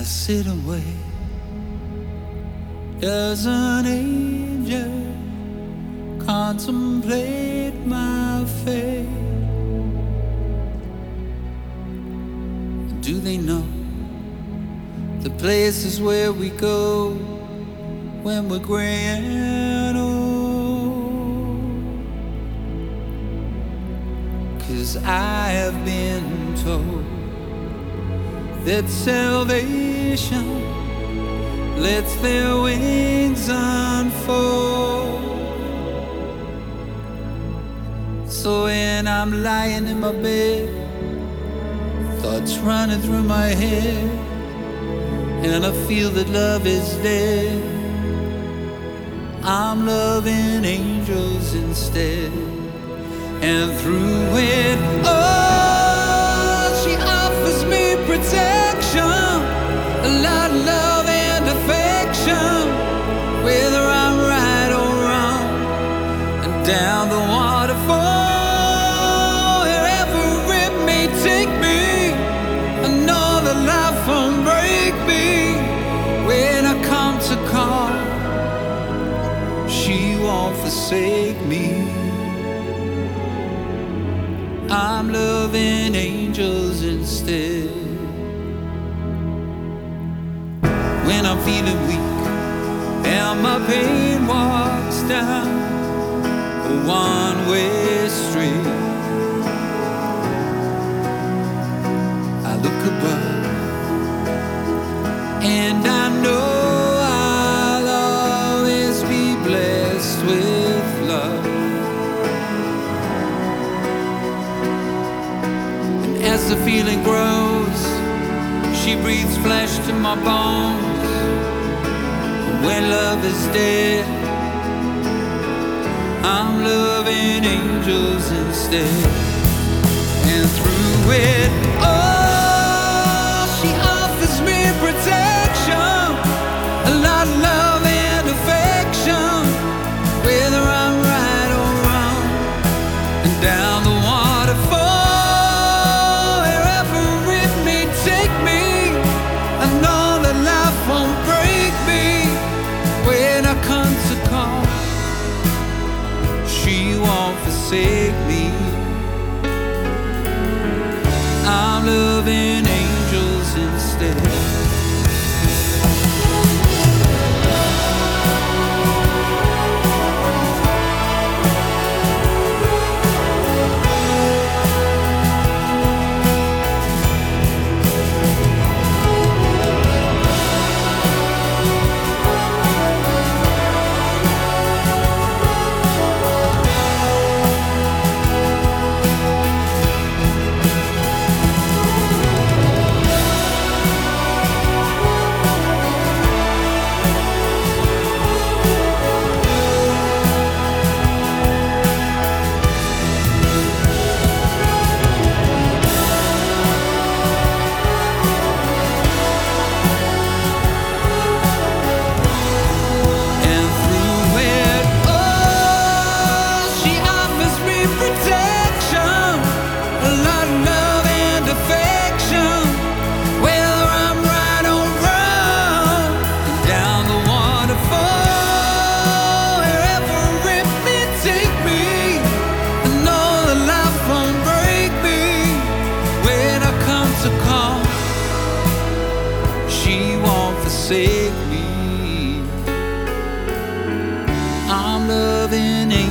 I sit and wait. Does an angel contemplate my fate? Do they know the places where we go when we're gray and old? 'Cause I have been told that salvation lets their wings unfold. So when I'm lying in my bed, thoughts running through my head, and I feel that love is dead, I'm loving angels instead. And through it all, she offers me protection, a lot of love and affection, whether I'm right or wrong. And down the waterfall, wherever it may take me, I know that life won't break me. When I come to call, she won't forsake me. I'm loving angels instead. When I'm feeling weak and my pain walks down a one-way street, I look above and I know I'll always be blessed with love. And as the feeling grows, she breathes flesh to my bones. When love is dead, I'm loving angels instead. And through it all, she offers me protection, a lot of love and affection, whether I'm right or wrong. And down the waterfall, wherever it may take me, I know that life won't break me. When I come to call, she won't forsake me. I'm loving angels instead. Forsake me. I'm loving angels.